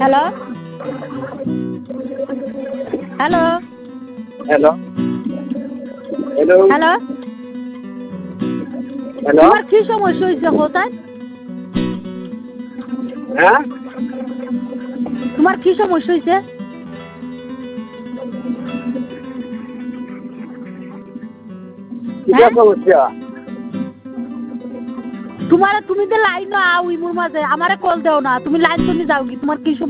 Hello hello hello hello hello hello তোমার কি সমস্যা হয়েছে কোথায়? হ্যাঁ তোমার কি সমস্যা হয়েছে? কিটা সমস্যা তুমি তো লাইন আও ইমুর মাঝে আমারে কল দেও না, তুমি লাইন তুমি যাও কি, তোমার কি সমস্যা?